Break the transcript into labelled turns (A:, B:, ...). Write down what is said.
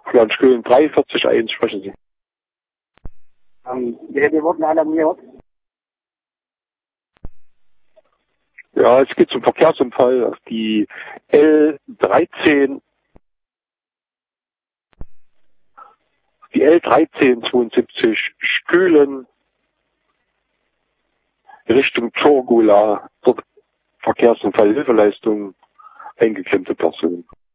A: Ja, in Köln 43.1 sprechen Sie.
B: Wir wurden alarmiert.
A: Ja, es geht zum Verkehrsunfall auf die L13, die L13 72 Stühlen Richtung Torgula, dort Verkehrsunfall, Hilfeleistung, eingeklemmte Person.